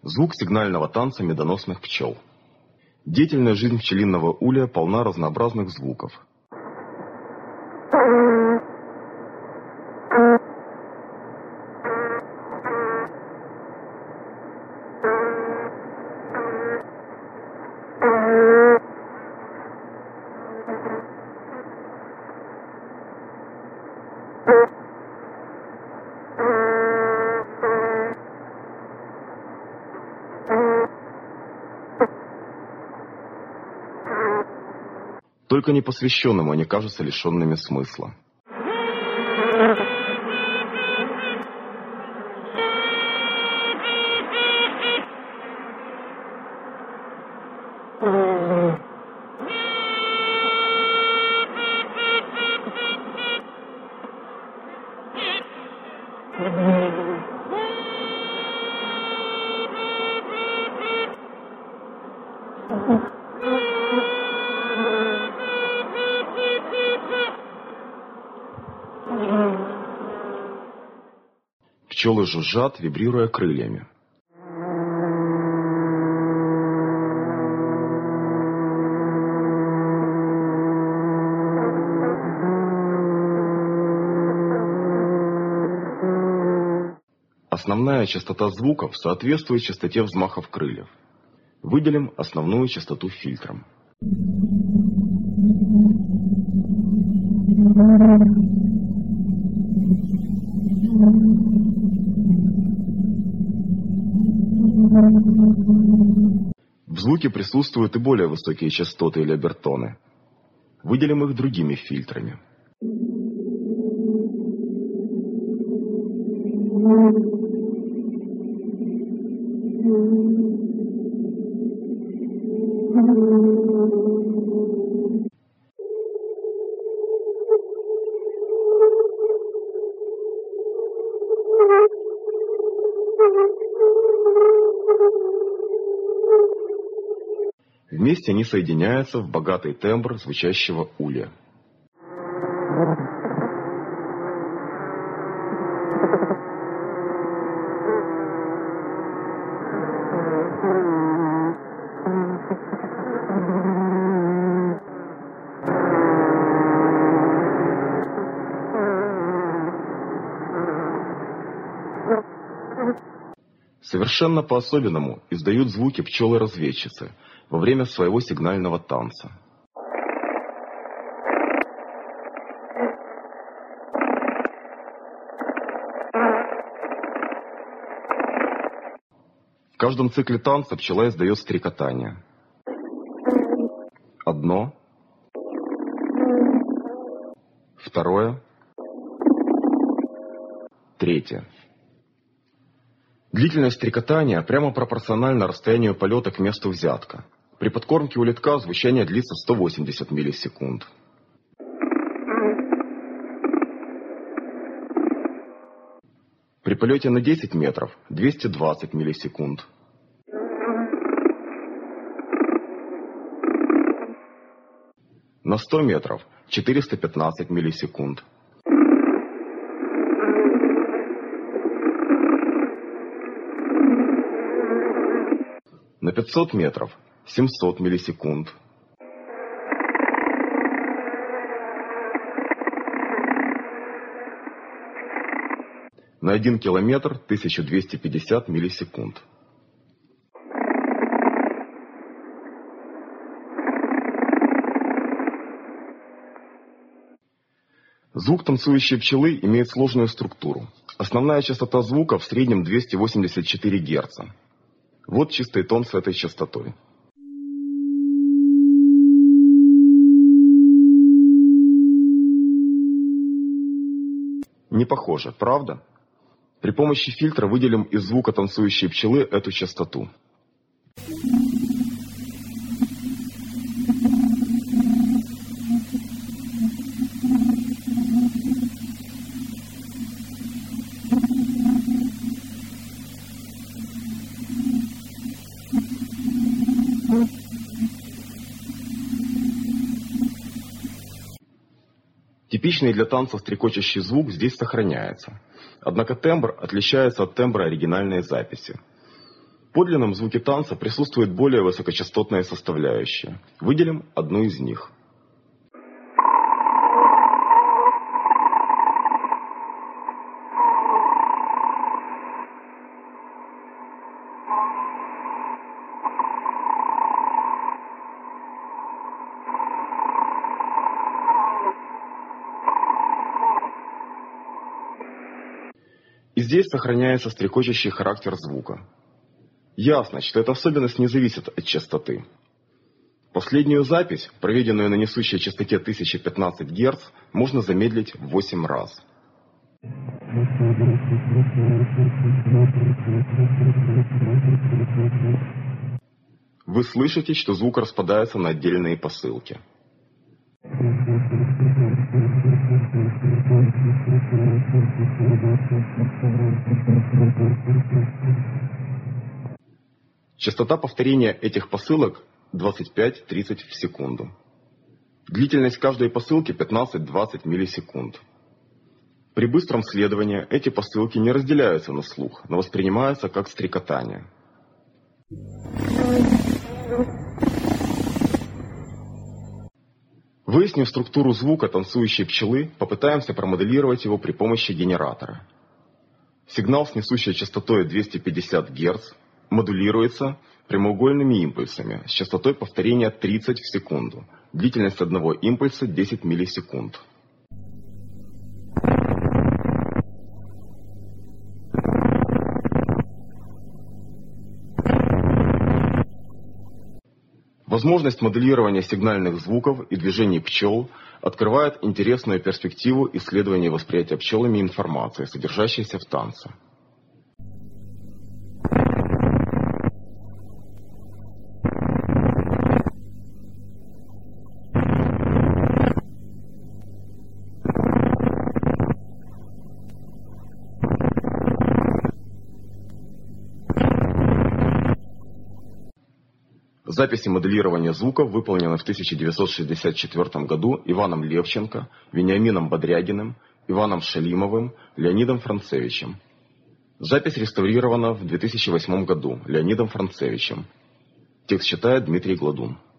Звук сигнального танца медоносных пчел. Деятельная жизнь пчелиного улья полна разнообразных звуков. Только непосвященным они кажутся лишенными смысла. Пчелы жужжат, вибрируя крыльями. Основная частота звуков соответствует частоте взмахов крыльев. Выделим основную частоту фильтром. В звуке присутствуют и более высокие частоты или обертоны. Выделим их другими фильтрами. Вместе они соединяются в богатый тембр звучащего улья. Совершенно по-особенному издают звуки пчелы-разведчицы во время своего сигнального танца. В каждом цикле танца пчела издает стрекотание. Одно, второе, третье. Длительность стрекотания прямо пропорциональна расстоянию полета к месту взятка. При подкормке у летка звучание длится 180 миллисекунд. При полете на 10 метров 220 миллисекунд. На 100 метров 415 миллисекунд. На 500 метров 700 миллисекунд. На 1 километр 1250 миллисекунд. Звук танцующей пчелы имеет сложную структуру. Основная частота звука в среднем 284 Гц. Вот чистый тон с этой частотой. Не похоже, правда? При помощи фильтра выделим из звука танцующей пчелы эту частоту. Типичный для танца стрекочущий звук здесь сохраняется. Однако тембр отличается от тембра оригинальной записи. В подлинном звуке танца присутствует более высокочастотная составляющая. Выделим одну из них. И здесь сохраняется стрекочущий характер звука. Ясно, что эта особенность не зависит от частоты. Последнюю запись, проведенную на несущей частоте 1015 Гц, можно замедлить в 8 раз. Вы слышите, что звук распадается на отдельные посылки. Частота повторения этих посылок 25-30 в секунду. Длительность каждой посылки 15-20 миллисекунд. При быстром следовании эти посылки не разделяются на слух, но воспринимаются как стрекотание. Выяснив структуру звука танцующей пчелы, попытаемся промоделировать его при помощи генератора. Сигнал с несущей частотой 250 Гц модулируется прямоугольными импульсами с частотой повторения 30 в секунду. Длительность одного импульса 10 миллисекунд. Возможность моделирования сигнальных звуков и движений пчел открывает интересную перспективу исследования восприятия пчелами информации, содержащейся в танце. Записи моделирования звуков выполнены в 1964 году Иваном Левченко, Вениамином Бодрягиным, Иваном Шалимовым, Леонидом Францевичем. Запись реставрирована в 2008 году Леонидом Францевичем. Текст читает Дмитрий Гладун.